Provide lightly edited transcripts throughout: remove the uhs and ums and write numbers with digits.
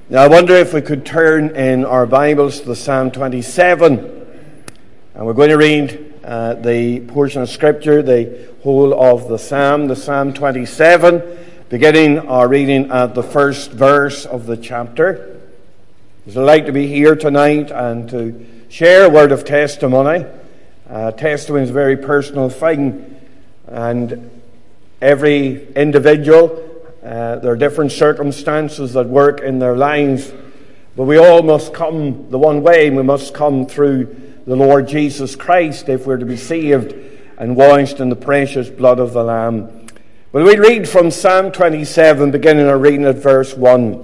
Now, I wonder if we could turn in our Bibles to Psalm 27. And we're going to read the portion of Scripture, the whole of the Psalm 27, beginning our reading at the first verse of the chapter. It's a delight to be here tonight and to share a word of testimony. Testimony is a very personal thing, and every individual, there are different circumstances that work in their lives, but we all must come the one way. We must come through the Lord Jesus Christ if we're to be saved and washed in the precious blood of the Lamb. Well, we read from Psalm 27, beginning our reading at verse 1.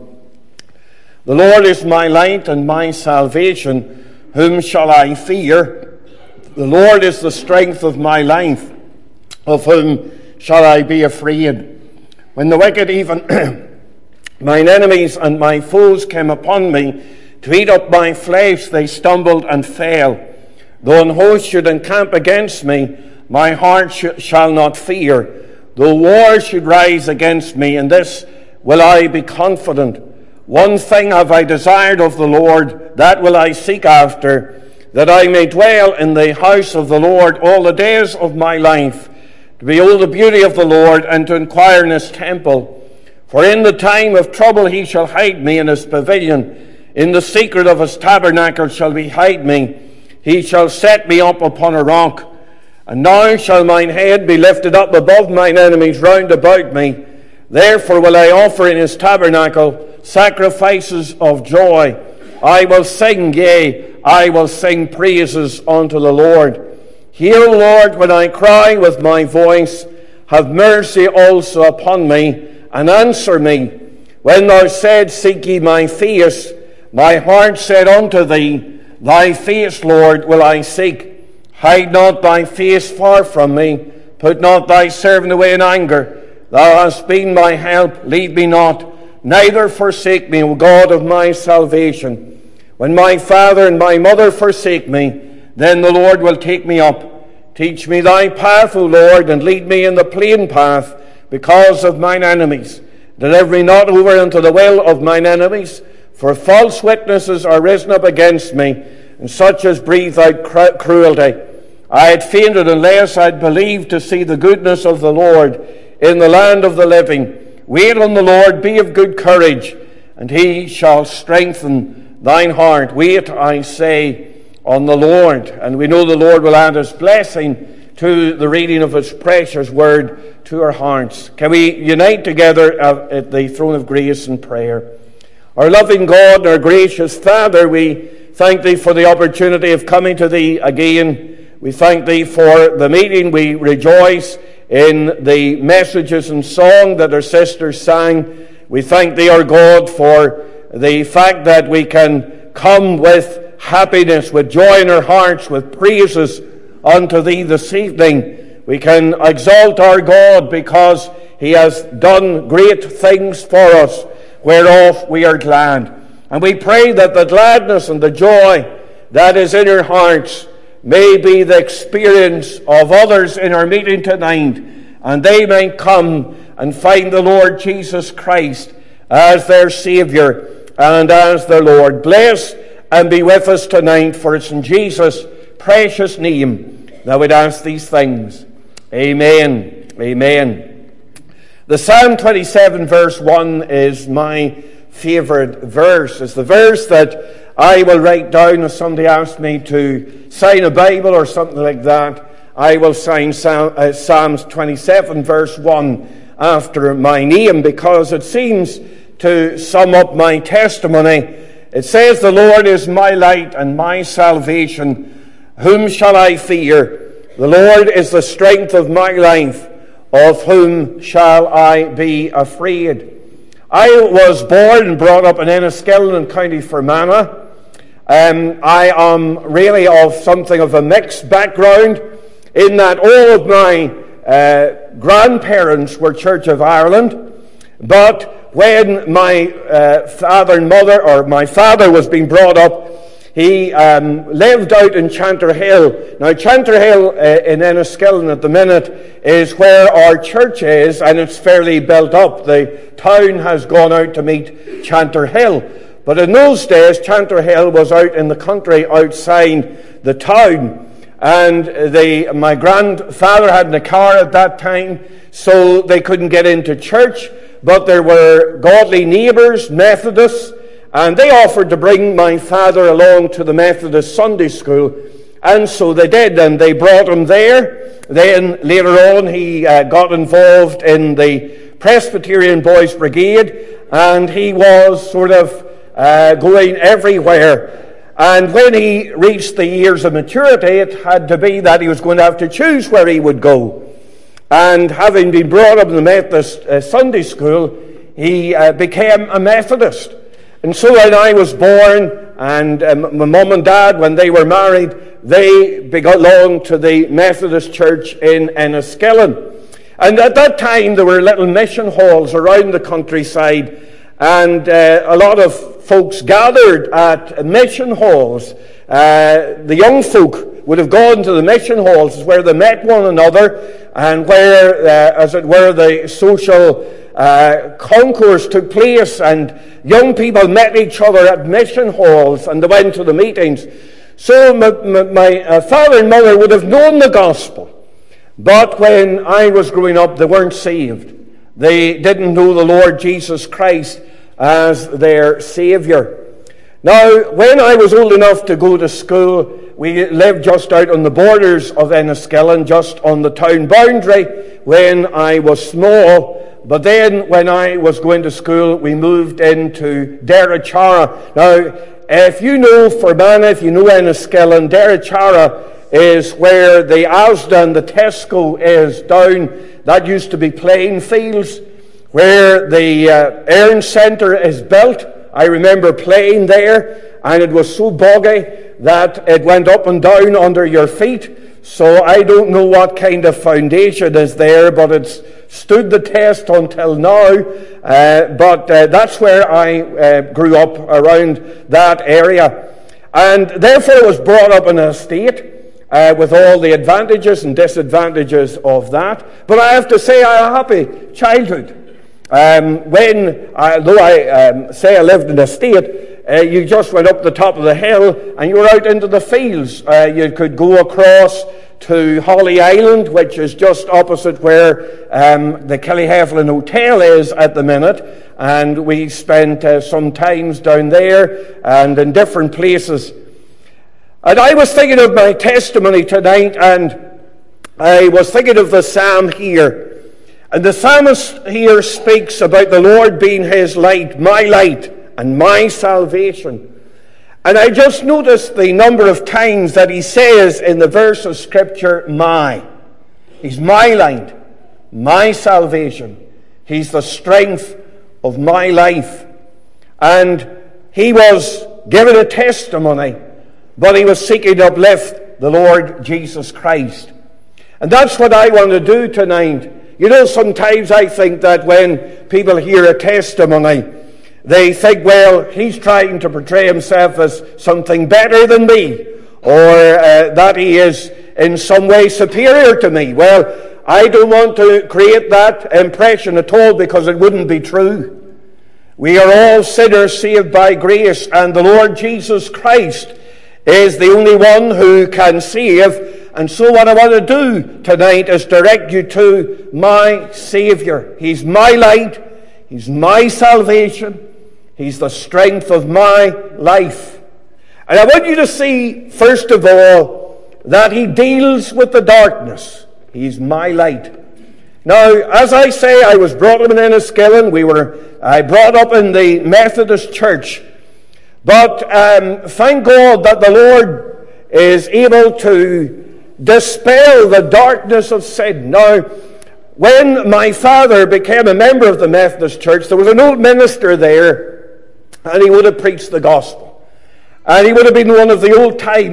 The Lord is my light and my salvation. Whom shall I fear? The Lord is the strength of my life. Of whom shall I be afraid? When the wicked, even mine enemies and my foes, came upon me to eat up my flesh, they stumbled and fell. Though an host should encamp against me, my heart shall not fear. Though war should rise against me, in this will I be confident. One thing have I desired of the Lord, that will I seek after, that I may dwell in the house of the Lord all the days of my life, to behold the beauty of the Lord, and to inquire in his temple. For in the time of trouble he shall hide me in his pavilion. In the secret of his tabernacle shall he hide me. He shall set me up upon a rock. And now shall mine head be lifted up above mine enemies round about me. Therefore will I offer in his tabernacle sacrifices of joy. I will sing, yea, I will sing praises unto the Lord. Hear, Lord, when I cry with my voice. Have mercy also upon me, and answer me. When thou said, seek ye my face, my heart said unto thee, thy face, Lord, will I seek. Hide not thy face far from me. Put not thy servant away in anger. Thou hast been my help. Leave me not, neither forsake me, O God of my salvation. When my father and my mother forsake me, then the Lord will take me up. Teach me thy path, O Lord, and lead me in the plain path, because of mine enemies. Deliver me not over unto the will of mine enemies, for false witnesses are risen up against me, and such as breathe out cruelty. I had fainted unless I had believed to see the goodness of the Lord in the land of the living. Wait on the Lord, be of good courage, and he shall strengthen thine heart. Wait, I say, on the Lord. And we know the Lord will add his blessing to the reading of his precious word to our hearts. Can we unite together at the throne of grace in prayer? Our loving God and our gracious Father, we thank thee for the opportunity of coming to thee again. We thank thee for the meeting. We rejoice in the messages and song that our sisters sang. We thank thee, our God, for the fact that we can come with happiness, with joy in our hearts, with praises unto thee this evening. We can exalt our God because he has done great things for us, whereof we are glad. And we pray that the gladness and the joy that is in our hearts may be the experience of others in our meeting tonight, and they may come and find the Lord Jesus Christ as their Saviour and as their Lord. Bless and be with us tonight, for it's in Jesus' precious name that we'd ask these things. Amen. Amen. The Psalm 27 verse 1 is my favourite verse. It's the verse that I will write down if somebody asks me to sign a Bible or something like that. I will sign Psalms 27 verse 1 after my name, because it seems to sum up my testimony. It says, the Lord is my light and my salvation. Whom shall I fear? The Lord is the strength of my life. Of whom shall I be afraid? I was born and brought up in Enniskillen in County Fermanagh. I am really of something of a mixed background, in that all of my grandparents were Church of Ireland, but when my father and mother, or my father was being brought up, he lived out in Chanterhill. Now, Chanterhill in Enniskillen at the minute is where our church is, and it's fairly built up. The town has gone out to meet Chanterhill. But in those days, Chantry Hill was out in the country outside the town. And my grandfather hadn't a car at that time, so they couldn't get into church. But there were godly neighbours, Methodists, and they offered to bring my father along to the Methodist Sunday school. And so they did, and they brought him there. Then later on he got involved in the Presbyterian Boys Brigade, and he was sort of going everywhere. And when he reached the years of maturity, it had to be that he was going to have to choose where he would go. And having been brought up in the Methodist Sunday school, he became a Methodist. And so when I was born, and my mum and dad, when they were married, they belonged to the Methodist Church in Enniskillen. And at that time, there were little mission halls around the countryside, and a lot of folks gathered at mission halls. The young folk would have gone to the mission halls where they met one another, and where, as it were, the social concourse took place, and young people met each other at mission halls, and they went to the meetings. So my father and mother would have known the gospel, but when I was growing up, they weren't saved. They didn't know the Lord Jesus Christ as their Saviour. Now, when I was old enough to go to school, we lived just out on the borders of Enniskillen, just on the town boundary, when I was small. But then, when I was going to school, we moved into Derrychara. Now, if you know Fermanagh, if you know Enniskillen, Derrychara is where the Asda and the Tesco is down. That used to be playing fields. Where the Aaron Centre is built, I remember playing there, and it was so boggy that it went up and down under your feet. So I don't know what kind of foundation is there, but it's stood the test until now. But that's where I grew up, around that area. And therefore I was brought up in an estate with all the advantages and disadvantages of that. But I have to say I had a happy childhood. Though I say I lived in a estate, you just went up the top of the hill and you were out into the fields. You could go across to Holly Island, which is just opposite where the Killyheflin Hotel is at the minute, and we spent some times down there and in different places. And I was thinking of my testimony tonight, and I was thinking of the psalm here. And the psalmist here speaks about the Lord being his light, and my salvation. And I just noticed the number of times that he says in the verse of Scripture, my. He's my light, my salvation. He's the strength of my life. And he was given a testimony, but he was seeking to uplift the Lord Jesus Christ. And that's what I want to do tonight. You know, sometimes I think that when people hear a testimony, they think, well, he's trying to portray himself as something better than me, or that he is in some way superior to me. Well, I don't want to create that impression at all, because it wouldn't be true. We are all sinners saved by grace, and the Lord Jesus Christ is the only one who can save. And so what I want to do tonight is direct you to my Saviour. He's my light. He's my salvation. He's the strength of my life. And I want you to see, first of all, that he deals with the darkness. He's my light. Now, as I say, I was brought up in Enniskillen. I brought up in the Methodist Church. But thank God that the Lord is able to dispel the darkness of sin. Now, when my father became a member of the Methodist Church, there was an old minister there, and he would have preached the gospel. And he would have been one of the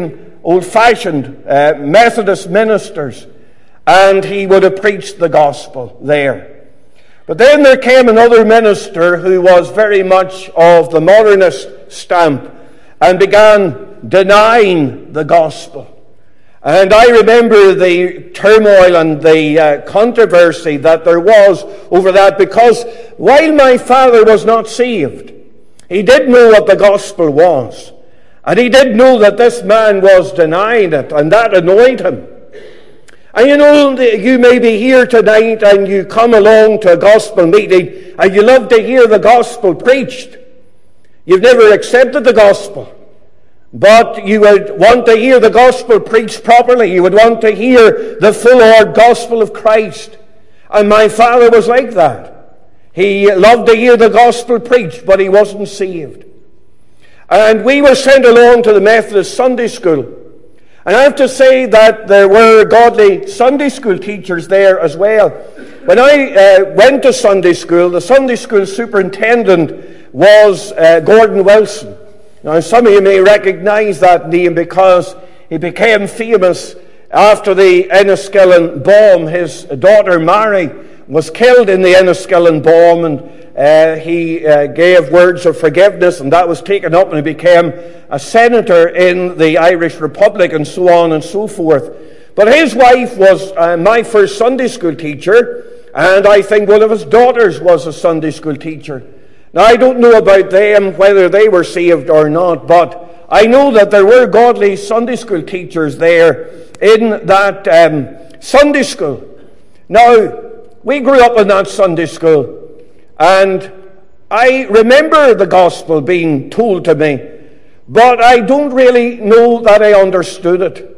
old-fashioned Methodist ministers, and he would have preached the gospel there. But then there came another minister who was very much of the modernist stamp and began denying the gospel. And I remember the turmoil and the controversy that there was over that, because while my father was not saved, He did know what the gospel was. And he did know that this man was denying it, and that annoyed him. And you know, you may be here tonight and you come along to a gospel meeting and you love to hear the gospel preached. You've never accepted the gospel, but you would want to hear the gospel preached properly. You would want to hear the full gospel of Christ. And my father was like that. He loved to hear the gospel preached, but he wasn't saved. And we were sent along to the Methodist Sunday school. And I have to say that there were godly Sunday school teachers there as well. When I went to Sunday school, the Sunday school superintendent was Gordon Wilson. Now, some of you may recognize that name because he became famous after the Enniskillen bomb. His daughter Mary was killed in the Enniskillen bomb, and he gave words of forgiveness, and that was taken up, and he became a senator in the Irish Republic, and so on and so forth. But his wife was my first Sunday school teacher, and I think one of his daughters was a Sunday school teacher. Now, I don't know about them, whether they were saved or not, but I know that there were godly Sunday school teachers there in that Sunday school. Now, we grew up in that Sunday school, and I remember the gospel being told to me, but I don't really know that I understood it.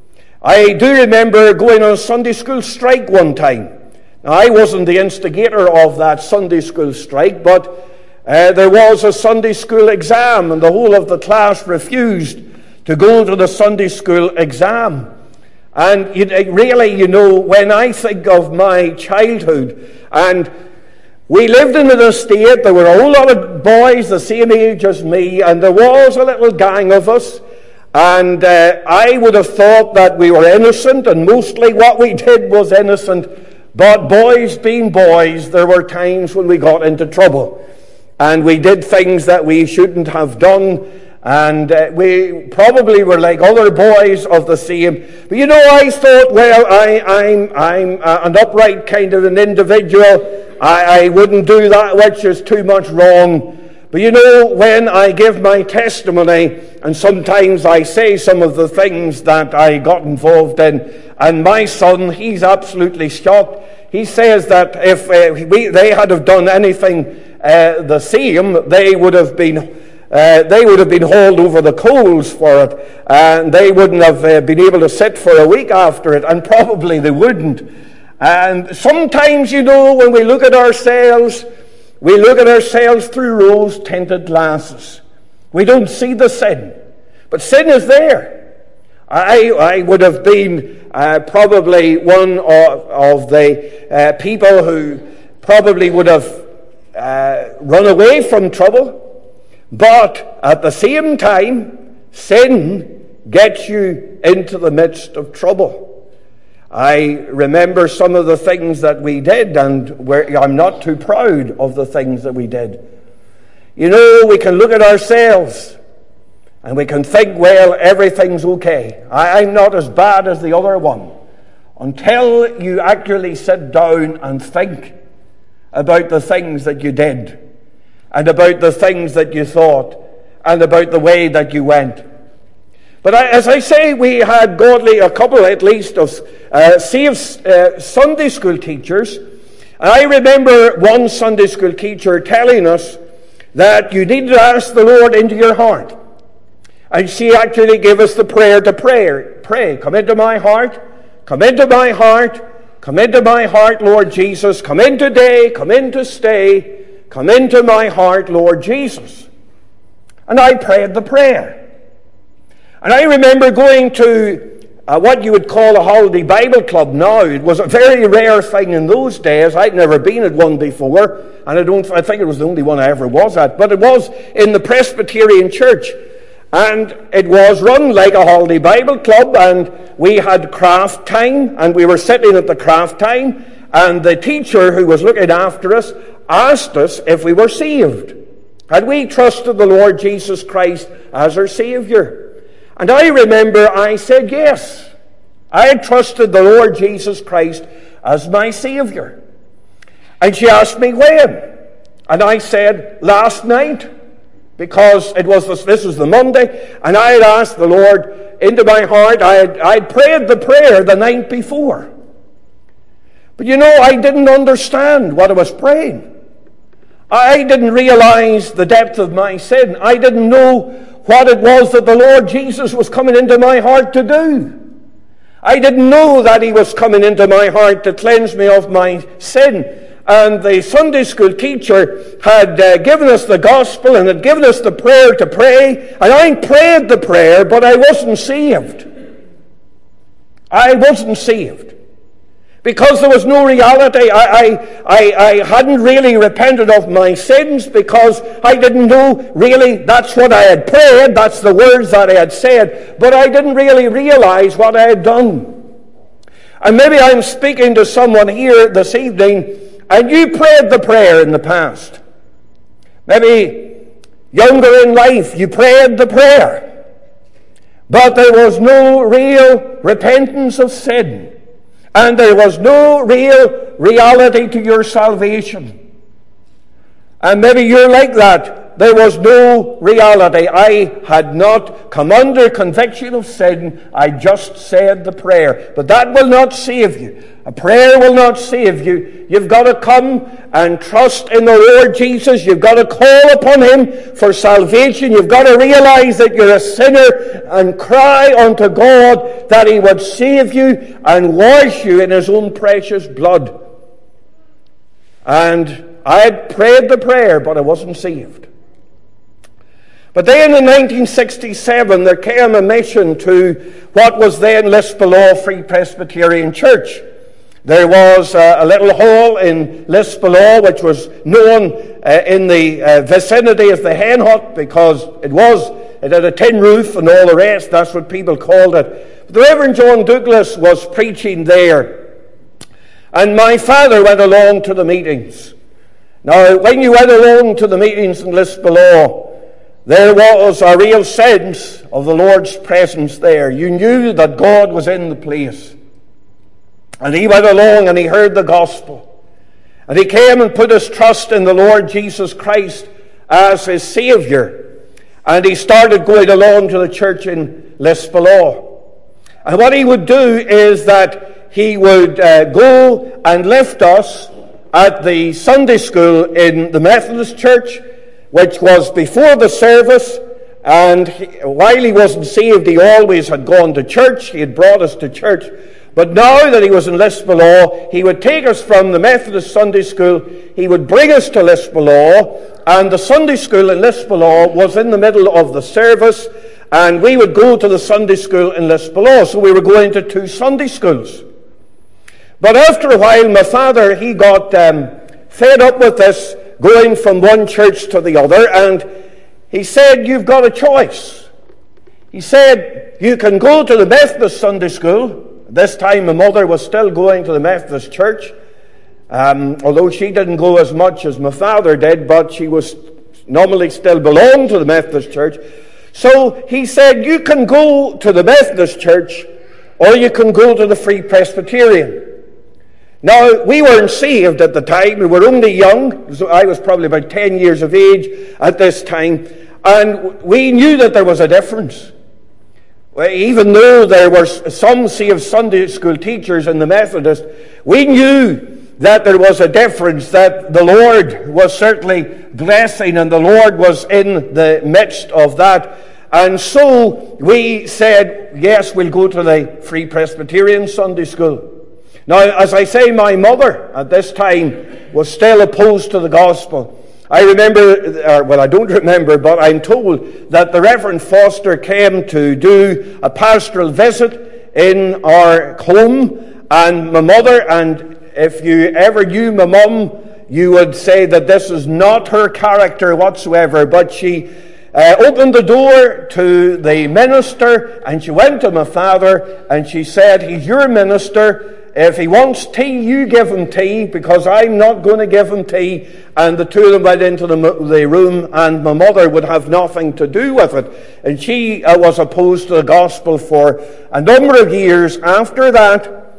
I do remember going on a Sunday school strike one time. Now, I wasn't the instigator of that Sunday school strike, but there was a Sunday school exam, and the whole of the class refused to go to the Sunday school exam. And really, you know, when I think of my childhood, and we lived in an estate, there were a whole lot of boys the same age as me, and there was a little gang of us, and I would have thought that we were innocent, and mostly what we did was innocent. But boys being boys, there were times when we got into trouble, and we did things that we shouldn't have done. And we probably were like other boys of the same. But you know, I thought, well, I'm an upright kind of an individual. I wouldn't do that which is too much wrong. But you know, when I give my testimony, and sometimes I say some of the things that I got involved in, and my son, he's absolutely shocked. He says that if they had have done anything the same, they would have been hauled over the coals for it, and they wouldn't have been able to sit for a week after it, and probably they wouldn't. And sometimes, you know, when we look at ourselves through rose-tinted glasses. We don't see the sin, but sin is there. I would have been probably one of the people who probably would have run away from trouble. But at the same time, sin gets you into the midst of trouble. I remember some of the things that we did, and I'm not too proud of the things that we did. You know, we can look at ourselves and we can think, well, everything's okay. I'm not as bad as the other one. Until you actually sit down and think about the things that you did, and about the things that you thought, and about the way that you went. But as I say, we had a couple at least of saved Sunday school teachers. And I remember one Sunday school teacher telling us that you need to ask the Lord into your heart. And she actually gave us the prayer to pray. Come into my heart, come into my heart, come into my heart, Lord Jesus. Come in today, come in to stay. Come into my heart, Lord Jesus. And I prayed the prayer. And I remember going to what you would call a holiday Bible club now. It was a very rare thing in those days. I'd never been at one before, and I think it was the only one I ever was at. But it was in the Presbyterian Church. And it was run like a holiday Bible club, and we had craft time, and we were sitting at the craft time, and the teacher who was looking after us asked us if we were saved. Had we trusted the Lord Jesus Christ as our Savior? And I remember I said yes. I had trusted the Lord Jesus Christ as my Savior. And she asked me when. And I said, last night. because this was the Monday, and I had asked the Lord into my heart. I'd prayed the prayer the night before. But I didn't understand what I was praying. I didn't realize the depth of my sin. I didn't know what it was that the Lord Jesus was coming into my heart to do. I didn't know that he was coming into my heart to cleanse me of my sin. And the Sunday school teacher had given us the gospel and had given us the prayer to pray. And I prayed the prayer, but I wasn't saved. I wasn't saved. Because there was no reality. I hadn't really repented of my sins, because I didn't know really that's what I had prayed, that's the words that I had said, but I didn't really realize what I had done. And maybe I'm speaking to someone here this evening, and you prayed the prayer in the past. Maybe younger in life, you prayed the prayer, but there was no real repentance of sin. And there was no real reality to your salvation. And maybe you're like that. There was no reality. I had not come under conviction of sin. I just said the prayer. But that will not save you. A prayer will not save you. You've got to come and trust in the Lord Jesus. You've got to call upon him for salvation. You've got to realize that you're a sinner and cry unto God that he would save you and wash you in his own precious blood. And I had prayed the prayer, but I wasn't saved. But then in 1967, there came a mission to what was then Lispellaw Free Presbyterian Church. There was a little hall in Lispellaw, which was known in the vicinity as the Hen Hut, because it had a tin roof and all the rest. That's what people called it. The Reverend John Douglas was preaching there, and my father went along to the meetings. Now, when you went along to the meetings in Lispellaw, there was a real sense of the Lord's presence there. You knew that God was in the place. And he went along and he heard the gospel. And he came and put his trust in the Lord Jesus Christ as his Savior. And he started going along to the church in Lispellaw. And what he would do is that he would go and lift us at the Sunday school in the Methodist Church, which was before the service. And while he wasn't saved, he always had gone to church. He had brought us to church. But now that he was in Lispellaw, he would take us from the Methodist Sunday school, he would bring us to Lispellaw, and the Sunday school in Lispellaw was in the middle of the service, and we would go to the Sunday school in Lispellaw. So we were going to two Sunday schools. But after a while, my father, he got fed up with this, going from one church to the other, and he said, you've got a choice. He said, you can go to the Methodist Sunday school. This time my mother was still going to the Methodist church, although she didn't go as much as my father did, but she was normally still belonged to the Methodist church. So he said, you can go to the Methodist church, or you can go to the Free Presbyterian. Now, we weren't saved at the time. We were only young. So I was probably about 10 years of age at this time, and we knew that there was a difference. Even though there were some saved Sunday school teachers in the Methodist, we knew that there was a difference, that the Lord was certainly blessing and the Lord was in the midst of that. And so we said, yes, we'll go to the Free Presbyterian Sunday school. Now, as I say, my mother at this time was still opposed to the gospel. I remember, I don't remember, but I'm told that the Reverend Foster came to do a pastoral visit in our home, and my mother, and if you ever knew my mum, you would say that this is not her character whatsoever, but she opened the door to the minister, and she went to my father, and she said, he's your minister. If he wants tea, you give him tea, because I'm not going to give him tea. And the two of them went into the room, and my mother would have nothing to do with it. And she was opposed to the gospel for a number of years after that.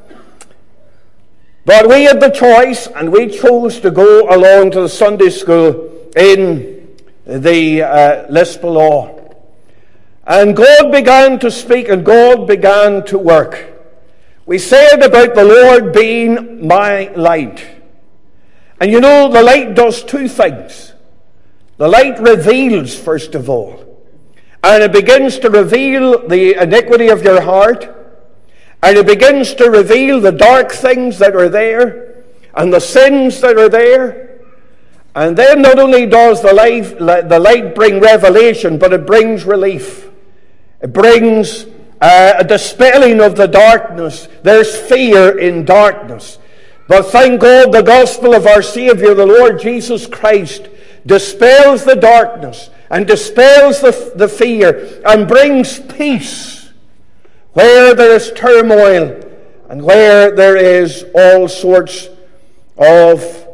But we had the choice, and we chose to go along to the Sunday school in the Lispel Law. And God began to speak and God began to work. We said about the Lord being my light. And you know, the light does two things. The light reveals, first of all. And it begins to reveal the iniquity of your heart. And it begins to reveal the dark things that are there and the sins that are there. And then not only does the light bring revelation, but it brings relief. It brings a dispelling of the darkness. There's fear in darkness. But thank God, the gospel of our Savior, the Lord Jesus Christ, dispels the darkness and dispels the fear and brings peace where there is turmoil and where there is all sorts of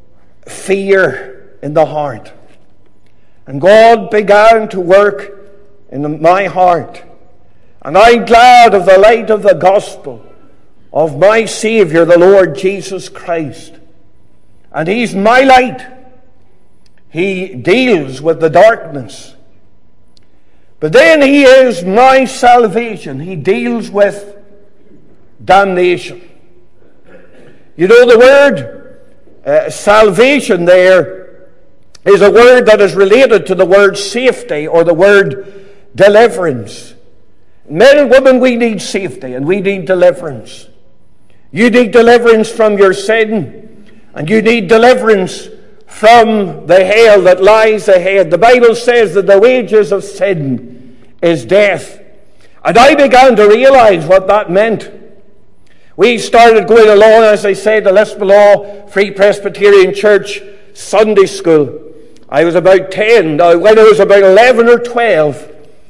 fear in the heart. And God began to work in my heart. And I'm glad of the light of the gospel of my Savior, the Lord Jesus Christ. And He's my light. He deals with the darkness. But then He is my salvation. He deals with damnation. You know, the word salvation there is a word that is related to the word safety or the word deliverance. Men and women, we need safety and we need deliverance. You need deliverance from your sin, and you need deliverance from the hell that lies ahead. The Bible says that the wages of sin is death. And I began to realize what that meant. We started going along, as I said, the Lispel Law Free Presbyterian Church Sunday School. I was about 10. Now, when I was about 11 or 12,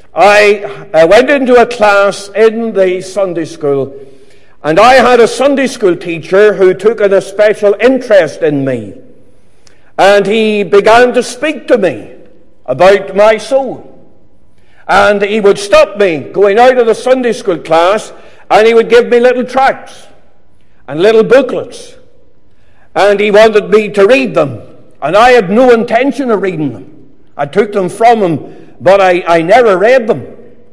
I went into a class in the Sunday school, and I had a Sunday school teacher who took an especial interest in me. And he began to speak to me about my soul. And he would stop me going out of the Sunday school class, and he would give me little tracts and little booklets. And he wanted me to read them. And I had no intention of reading them. I took them from him, but I never read them.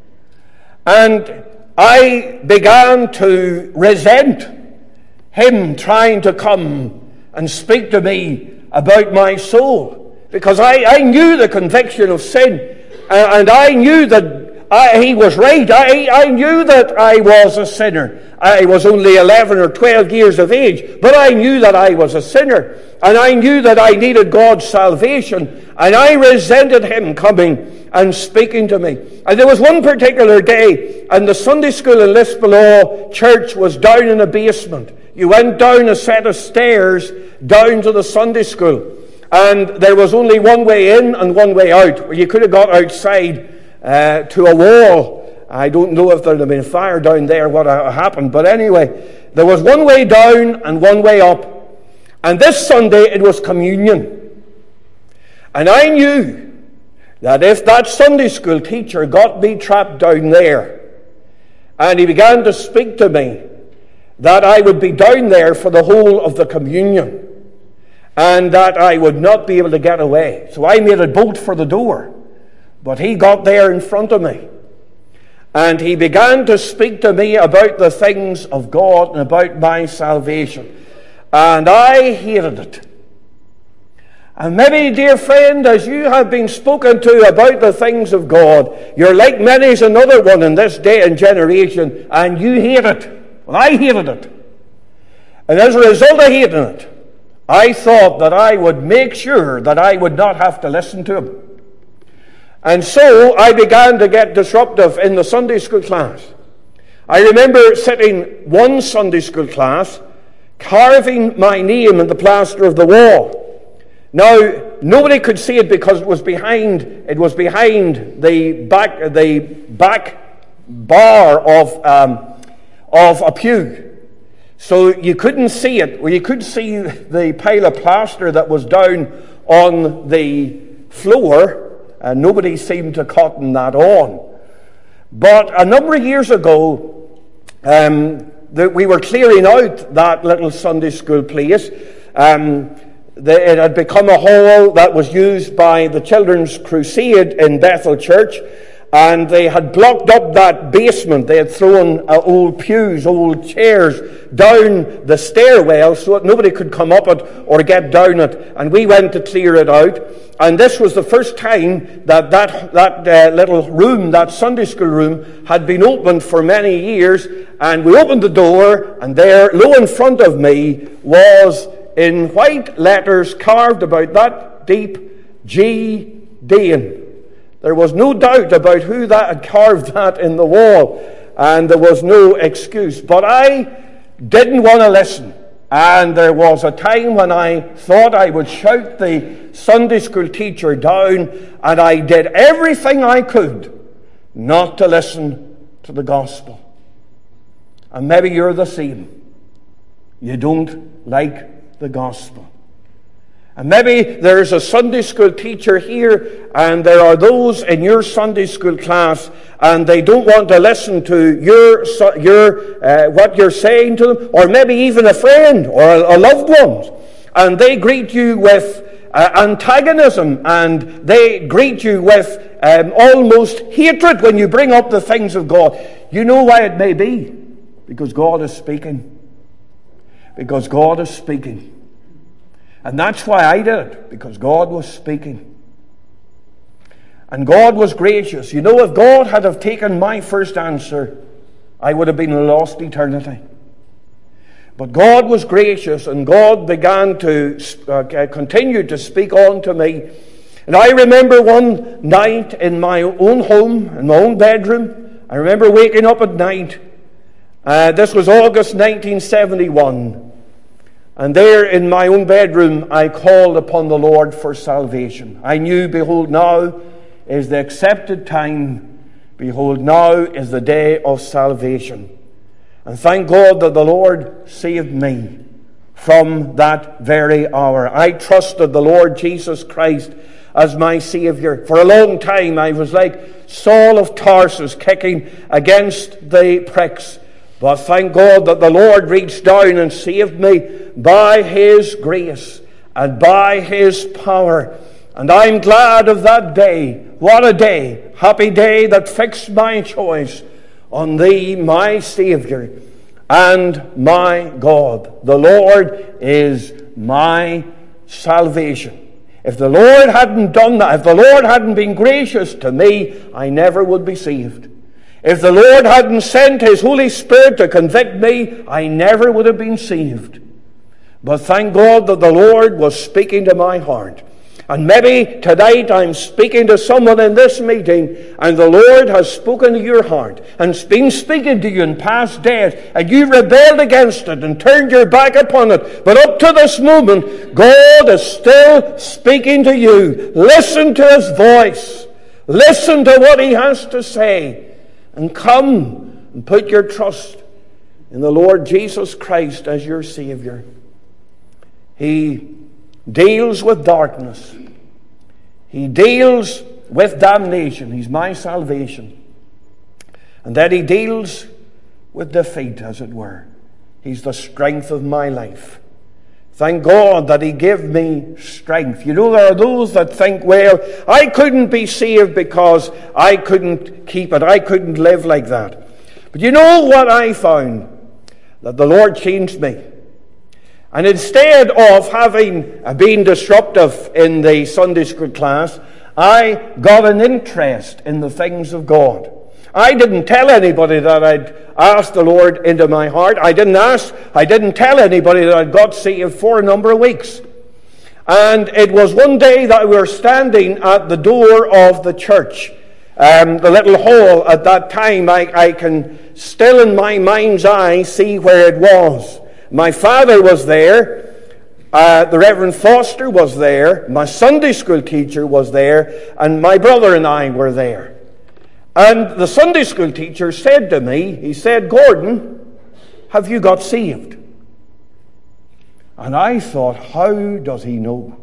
And I began to resent him trying to come and speak to me about my soul. Because I knew the conviction of sin. And I knew that he was right. I knew that I was a sinner. I was only 11 or 12 years of age. But I knew that I was a sinner. And I knew that I needed God's salvation. And I resented him coming and speaking to me. And there was one particular day, and the Sunday school in Lispel Law Church was down in a basement. You went down a set of stairs down to the Sunday school. And there was only one way in and one way out, where you could have got outside to a wall. I don't know if there'd have been a fire down there, what happened. But anyway, there was one way down and one way up. And this Sunday it was communion. And I knew that if that Sunday school teacher got me trapped down there, and he began to speak to me, that I would be down there for the whole of the communion, and that I would not be able to get away. So I made a bolt for the door, but he got there in front of me, and he began to speak to me about the things of God and about my salvation, and I hated it. And maybe, dear friend, as you have been spoken to about the things of God, you're like many's another one in this day and generation, and you hate it. Well, I hated it. And as a result of hating it, I thought that I would make sure that I would not have to listen to him. And so I began to get disruptive in the Sunday school class. I remember sitting one Sunday school class, carving my name in the plaster of the wall. Now, nobody could see it because it was behind the back bar of a pew. So you couldn't see it. Well, you could see the pile of plaster that was down on the floor, and nobody seemed to cotton that on. But a number of years ago, we were clearing out that little Sunday school place. it had become a hall that was used by the Children's Crusade in Bethel Church, and they had blocked up that basement. They had thrown old pews, old chairs down the stairwell so that nobody could come up it or get down it. And we went to clear it out. And this was the first time that little room, that Sunday school room, had been opened for many years. And we opened the door, and there, low in front of me, was in white letters carved about that deep, G. Dane. There was no doubt about who that had carved that in the wall, and there was no excuse. But I didn't want to listen, and there was a time when I thought I would shout the Sunday school teacher down, and I did everything I could not to listen to the gospel. And maybe you're the same. You don't like the gospel. And maybe there's a Sunday school teacher here, and there are those in your Sunday school class, and they don't want to listen to what you're saying to them, or maybe even a friend or a loved one, and they greet you with antagonism, and they greet you with almost hatred when you bring up the things of God. You know why it may be? Because God is speaking. Because God is speaking. And that's why I did it, because God was speaking. And God was gracious. You know, if God had have taken my first answer, I would have been lost eternity. But God was gracious, and God began to continue to speak on to me. And I remember one night in my own home, in my own bedroom, I remember waking up at night. This was August 1971. And there in my own bedroom, I called upon the Lord for salvation. I knew, behold, now is the accepted time. Behold, now is the day of salvation. And thank God that the Lord saved me from that very hour. I trusted the Lord Jesus Christ as my Savior. For a long time, I was like Saul of Tarsus, kicking against the pricks. But thank God that the Lord reached down and saved me by His grace and by His power. And I'm glad of that day. What a day, happy day that fixed my choice on Thee, my Saviour and my God. The Lord is my salvation. If the Lord hadn't done that, if the Lord hadn't been gracious to me, I never would be saved. If the Lord hadn't sent His Holy Spirit to convict me, I never would have been saved. But thank God that the Lord was speaking to my heart. And maybe tonight I'm speaking to someone in this meeting, and the Lord has spoken to your heart and been speaking to you in past days, and you rebelled against it and turned your back upon it. But up to this moment, God is still speaking to you. Listen to His voice. Listen to what He has to say. And come and put your trust in the Lord Jesus Christ as your Savior. He deals with darkness. He deals with damnation. He's my salvation. And then He deals with defeat, as it were. He's the strength of my life. Thank God that He gave me strength. You know, there are those that think, well, I couldn't be saved because I couldn't keep it. I couldn't live like that. But you know what I found? That the Lord changed me. And instead of having been disruptive in the Sunday school class, I got an interest in the things of God. I didn't tell anybody that I'd asked the Lord into my heart. I didn't tell anybody that I'd got saved for a number of weeks. And it was one day that we were standing at the door of the church, the little hall at that time. I can still in my mind's eye see where it was. My father was there. The Reverend Foster was there. My Sunday school teacher was there. And my brother and I were there. And the Sunday school teacher said to me, he said, "Gordon, have you got saved?" And I thought, how does he know?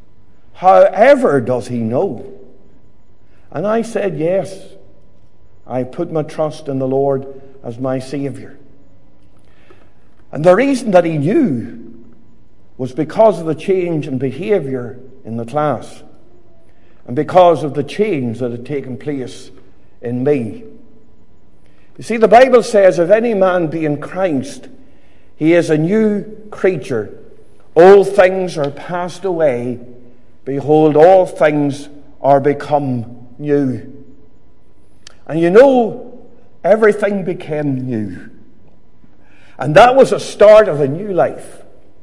However does he know? And I said, yes, I put my trust in the Lord as my Savior. And the reason that he knew was because of the change in behaviour in the class and because of the change that had taken place in me. You see, the Bible says, if any man be in Christ, he is a new creature. All things are passed away. Behold, all things are become new. And you know, everything became new. And that was a start of a new life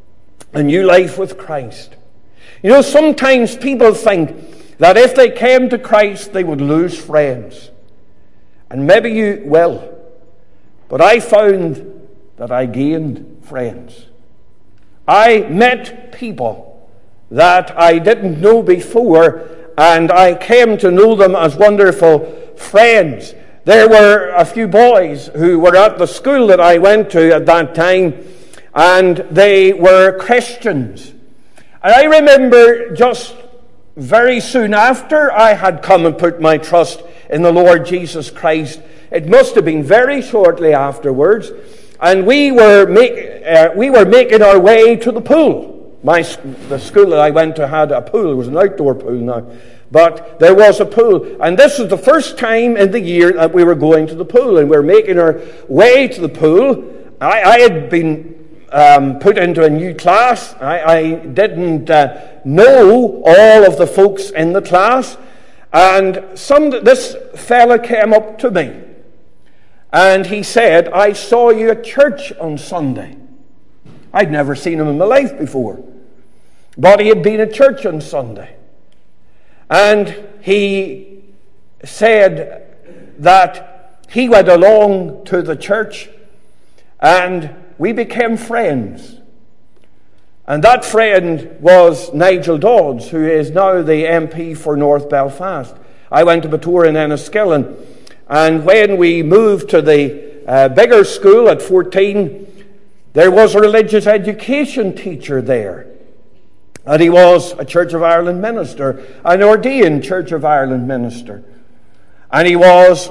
with Christ. You know, sometimes people think that if they came to Christ, they would lose friends. And maybe you will. But I found that I gained friends. I met people that I didn't know before, and I came to know them as wonderful friends. There were a few boys who were at the school that I went to at that time, and they were Christians. And I remember just very soon after I had come and put my trust in the Lord Jesus Christ, it must have been very shortly afterwards, and we were making our way to the pool. The school that I went to had a pool. It was an outdoor pool now, but there was a pool. And this was the first time in the year that we were going to the pool, and we were making our way to the pool. I had been put into a new class. I didn't know all of the folks in the class, and this fella came up to me, and he said, "I saw you at church on Sunday." I'd never seen him in my life before, but he had been at church on Sunday. And he said that he went along to the church, and we became friends. And that friend was Nigel Dodds, who is now the MP for North Belfast. I went to Batour in Enniskillen, and when we moved to the bigger school at 14, there was a religious education teacher there. And he was a Church of Ireland minister, an ordained Church of Ireland minister. And he was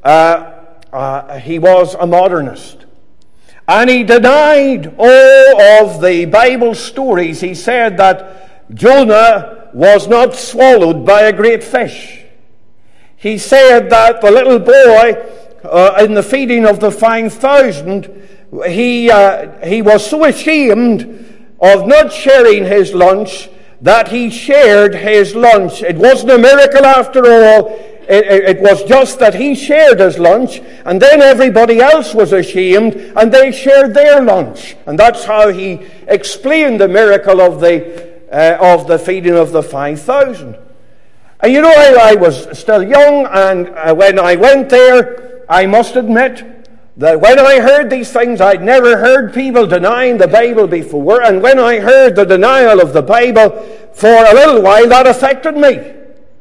a modernist. And he denied all of the Bible stories. He said that Jonah was not swallowed by a great fish. He said that the little boy in the feeding of the 5,000, he was so ashamed of not sharing his lunch that he shared his lunch. It wasn't a miracle after all. It was just that he shared his lunch, and then everybody else was ashamed, and they shared their lunch. And that's how he explained the miracle of the feeding of the 5,000. And you know, I was still young, and when I went there, I must admit that when I heard these things, I'd never heard people denying the Bible before, and when I heard the denial of the Bible for a little while, that affected me.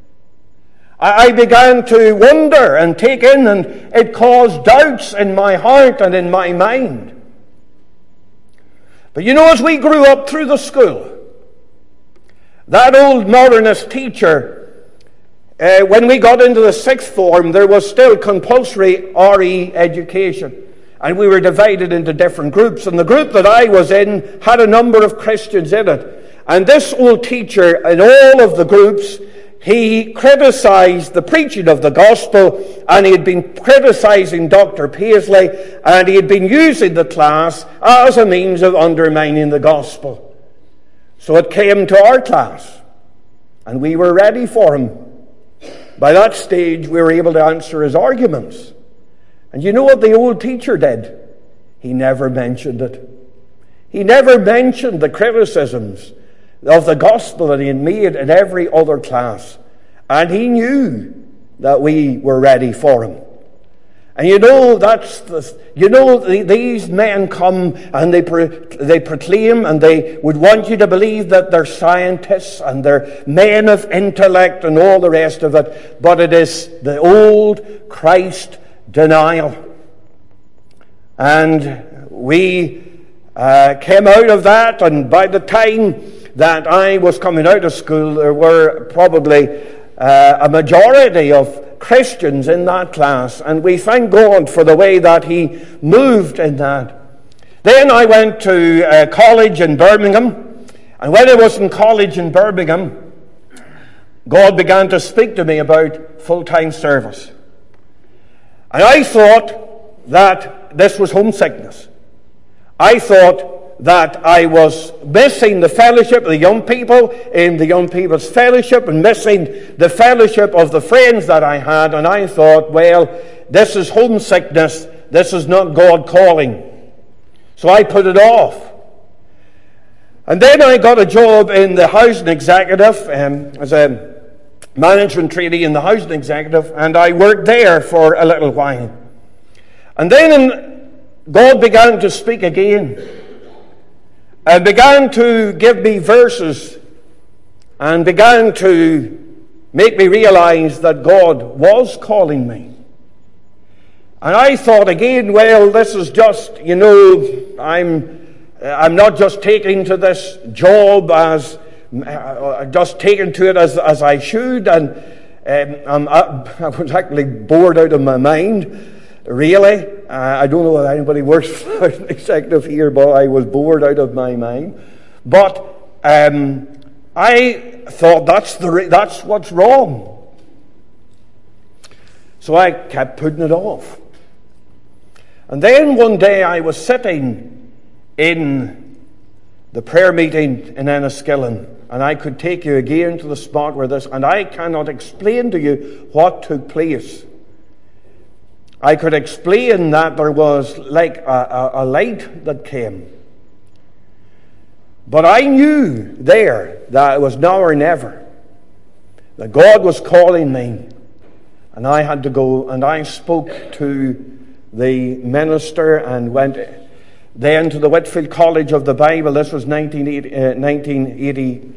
I began to wonder and take in, and it caused doubts in my heart and in my mind. But you know, as we grew up through the school, that old modernist teacher, when we got into the sixth form, there was still compulsory RE education. And we were divided into different groups. And the group that I was in had a number of Christians in it. And this old teacher, in all of the groups, he criticized the preaching of the gospel, and he had been criticizing Dr. Paisley, and he had been using the class as a means of undermining the gospel. So it came to our class, and we were ready for him. By that stage, we were able to answer his arguments. And you know what the old teacher did? He never mentioned it. He never mentioned the criticisms of the gospel that he had made in every other class. And he knew that we were ready for him. And you know, these men come and they proclaim, and they would want you to believe that they're scientists and they're men of intellect and all the rest of it. But it is the old Christ denial. And we came out of that, and by the time that I was coming out of school, there were probably a majority of Christians in that class, and we thank God for the way that he moved in that. Then I went to college in Birmingham, And when I was in college in Birmingham, God began to speak to me about full-time service. And I thought that this was homesickness. I thought that I was missing the fellowship of the young people in the young people's fellowship and missing the fellowship of the friends that I had. And I thought, well, this is homesickness. This is not God calling. So I put it off. And then I got a job in the housing executive as a management trainee in the housing executive, and I worked there for a little while. And then God began to speak again and began to give me verses and began to make me realize that God was calling me. And I thought again, well, this is just, I'm not just taking to this job as just taking to it as I should, and I was actually bored out of my mind, really. I don't know if anybody works for an executive here, but I was bored out of my mind. But I thought that's what's wrong. So I kept putting it off. And then one day I was sitting in the prayer meeting in Enniskillen, and I could take you again to the spot where this, and I cannot explain to you what took place. I could explain that there was like a light that came. But I knew there that it was now or never, that God was calling me, and I had to go, and I spoke to the minister and went then to the Whitefield College of the Bible. This was 1982.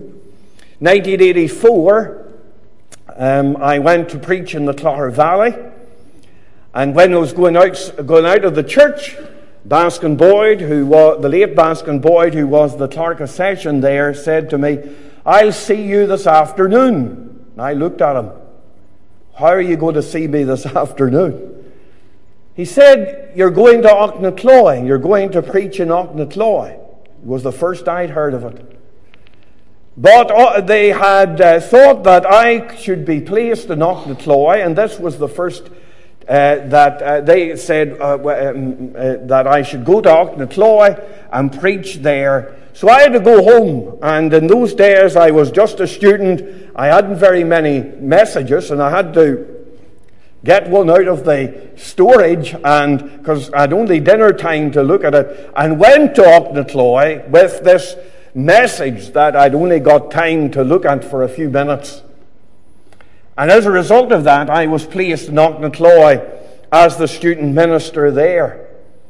1984, I went to preach in the Clogher Valley. And when I was going out of the church, Baskin Boyd, the late Baskin Boyd, who was the clerk of session there, said to me, "I'll see you this afternoon." And I looked at him. "How are you going to see me this afternoon?" He said, "You're going to Aughnacloy. You're going to preach in Aughnacloy." It was the first I'd heard of it. But they had thought that I should be placed in Aughnacloy, and this was the first that they said that I should go to Aughnacloy and preach there. So I had to go home, and in those days I was just a student. I hadn't very many messages, and I had to get one out of the storage, and because I had only dinner time to look at it, and went to Aughnacloy with this message that I'd only got time to look at for a few minutes. And as a result of that, I was placed in Aughnacloy as the student minister there.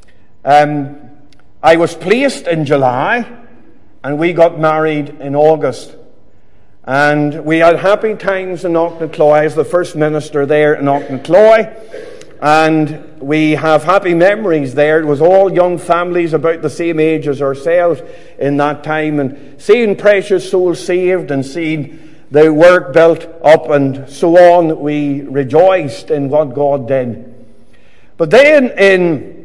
I was placed in July, and we got married in August. And we had happy times in Aughnacloy as the first minister there in Aughnacloy. And we have happy memories there. It was all young families about the same age as ourselves in that time. And seeing precious souls saved and seeing the work built up and so on, we rejoiced in what God did. But then in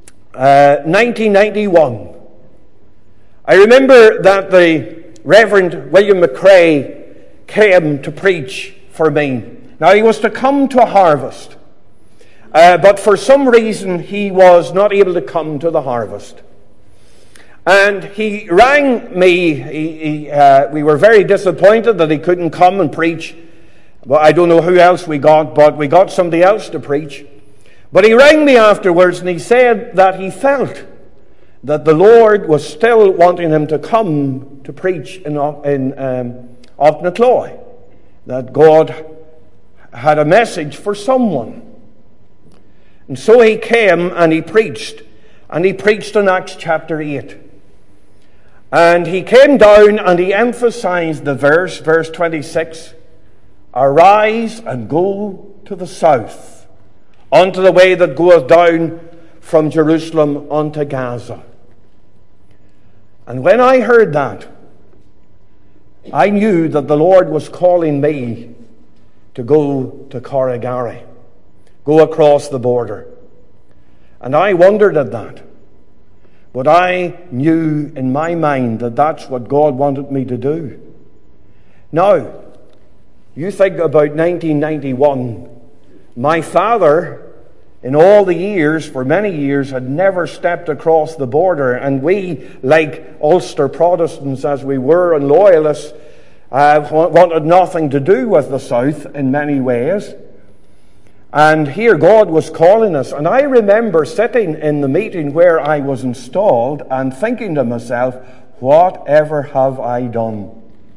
1991, I remember that the Reverend William McCrae came to preach for me. Now, he was to come to a harvest, but for some reason he was not able to come to the harvest. And he rang me. We were very disappointed that he couldn't come and preach. Well, I don't know who else we got, but we got somebody else to preach. But he rang me afterwards, and he said that he felt that the Lord was still wanting him to come to preach in Aughnacloy, that God had a message for someone. And so he came and he preached in Acts chapter 8. And he came down and he emphasized the verse 26, "Arise and go to the south, unto the way that goeth down from Jerusalem unto Gaza." And when I heard that, I knew that the Lord was calling me to go to Corrigary, go across the border. And I wondered at that. But I knew in my mind that that's what God wanted me to do. Now, you think about 1991. My father, in all the years, for many years, had never stepped across the border. And we, like Ulster Protestants as we were and loyalists, wanted nothing to do with the South in many ways. And here God was calling us. And I remember sitting in the meeting where I was installed and thinking to myself, whatever have I done?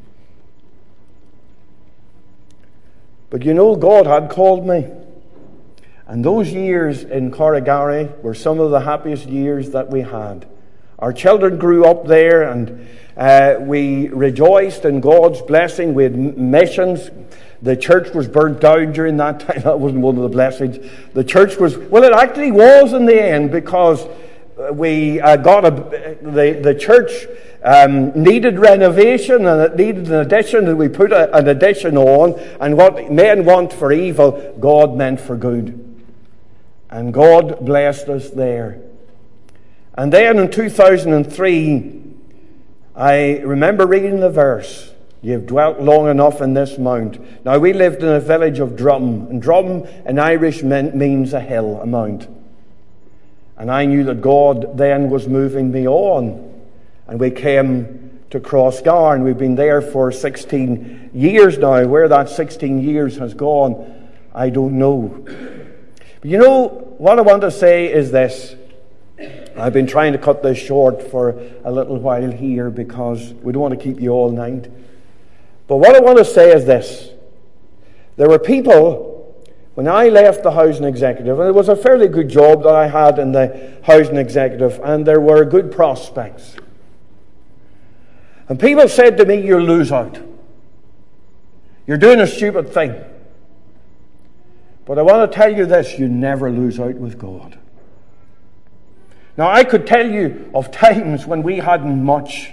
But you know, God had called me. And those years in Corrigary were some of the happiest years that we had. Our children grew up there, and we rejoiced in God's blessing. We had missions. The church was burnt down during that time. That wasn't one of the blessings. The church was, well, it actually was in the end, because we the church needed renovation, and it needed an addition, and we put an addition on. And what men want for evil, God meant for good. And God blessed us there. And then in 2003, I remember reading the verse, "You've dwelt long enough in this mount." Now, we lived in a village of Drum. And Drum in Irish means a hill, a mount. And I knew that God then was moving me on. And we came to Crossgar, and we've been there for 16 years now. Where that 16 years has gone, I don't know. But you know, what I want to say is this. I've been trying to cut this short for a little while here because we don't want to keep you all night. But what I want to say is this. There were people, when I left the housing executive, and it was a fairly good job that I had in the housing executive, and there were good prospects. And people said to me, "You'll lose out. You're doing a stupid thing." But I want to tell you this, you never lose out with God. Now, I could tell you of times when we hadn't much.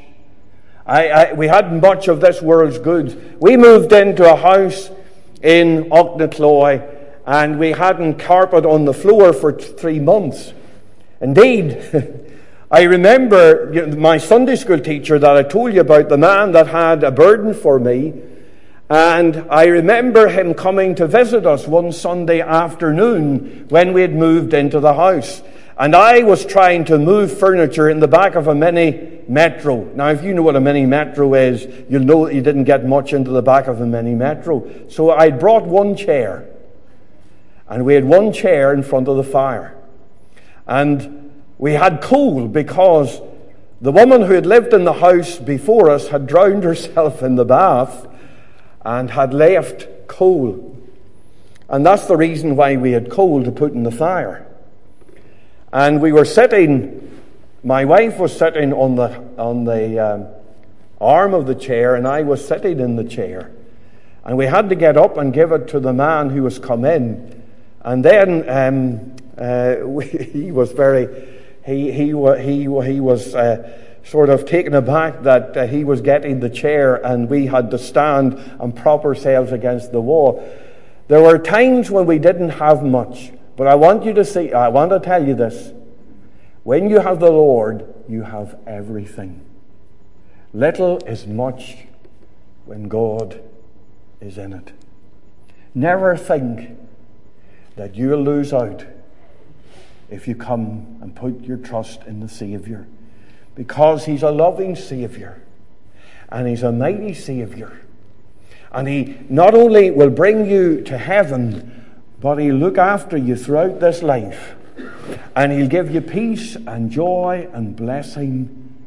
We hadn't much of this world's goods. We moved into a house in Auchnathloy, and we hadn't carpet on the floor for 3 months. Indeed, I remember my Sunday school teacher that I told you about, the man that had a burden for me, and I remember him coming to visit us one Sunday afternoon when we had moved into the house. And I was trying to move furniture in the back of a mini metro. Now, if you know what a mini metro is, you'll know that you didn't get much into the back of a mini metro. So I brought one chair. And we had one chair in front of the fire. And we had coal because the woman who had lived in the house before us had drowned herself in the bath and had left coal. And that's the reason why we had coal to put in the fire. And we were sitting, my wife was sitting on the arm of the chair, and I was sitting in the chair. And we had to get up and give it to the man who was come in. And then he was very, he was sort of taken aback that he was getting the chair, and we had to stand and prop ourselves against the wall. There were times when we didn't have much. But I want to tell you this. When you have the Lord, you have everything. Little is much when God is in it. Never think that you'll lose out if you come and put your trust in the Savior. Because He's a loving Savior. And He's a mighty Savior. And He not only will bring you to heaven, but He'll look after you throughout this life. And He'll give you peace and joy and blessing.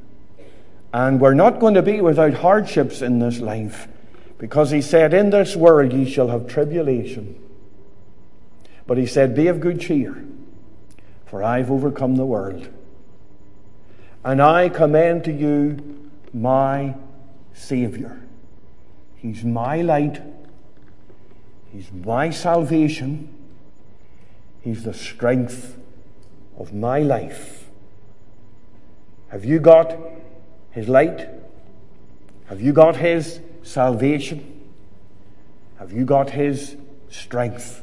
And we're not going to be without hardships in this life. Because He said, "In this world ye shall have tribulation." But He said, "Be of good cheer, for I've overcome the world. And I commend to you my Savior. He's my light. He's my salvation. He's the strength of my life." Have you got His light? Have you got His salvation? Have you got His strength?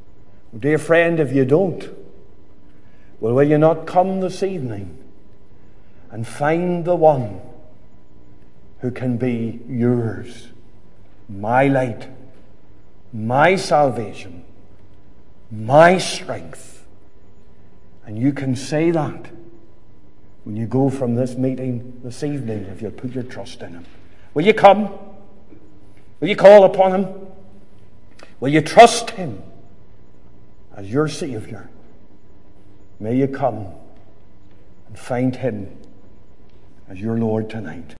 Dear friend, if you don't, well, will you not come this evening and find the one who can be yours, my light, my salvation, my strength. And you can say that when you go from this meeting this evening, if you put your trust in him. Will you come? Will you call upon him? Will you trust him as your Savior? May you come and find him as your Lord tonight.